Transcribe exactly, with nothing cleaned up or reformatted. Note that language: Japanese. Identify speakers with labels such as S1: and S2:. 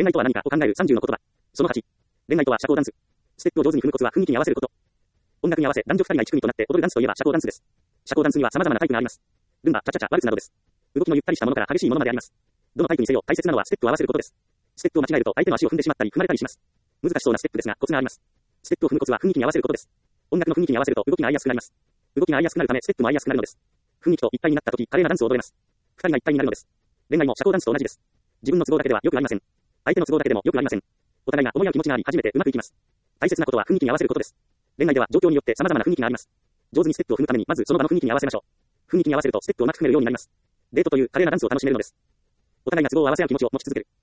S1: 恋愛とは何かを考えるさんじゅうの言葉。そのはち。恋愛とは社交ダンス。ステップを上手に踏むコツは雰囲気に合わせること。音楽に合わせ男女ふたりがいち組となって踊るダンスといえば社交ダンスです。社交ダンスには様々なタイプがあります。ルンバ、チャチャチャ、ワルツなどです。動きのゆったりしたものから激しいものまであります。どのタイプにせよ大切なのはステップを合わせることです。ステップを間違えると相手の足を踏んでしまったり踏まれたりします。難しそうなステップですがコツがあります。ステップを踏むコツは雰囲気に合わせることです。音楽の雰囲気に合わせると動きが合いやすくなります。動きが合いやすくなるためステップも合いやすくなるのです。雰囲気と一体になった時華麗なダンスを踊れます。二人が一体になるのです。恋愛も社交ダンスと同じです。自分の都合だけではよくありません。相手の都合だけでもよくありません。お互いが思い合う気持ちがあり初めてうまくいきます。大切なことは雰囲気に合わせることです。恋愛では状況によって様々な雰囲気があります。上手にステップを踏むためにまずその場の雰囲気に合わせましょう。雰囲気に合わせるとステップをうまく踏めるようになります。デートという華麗なダンスを楽しめるのです。お互いが都合を合わせ合う気持ちを持ち続ける。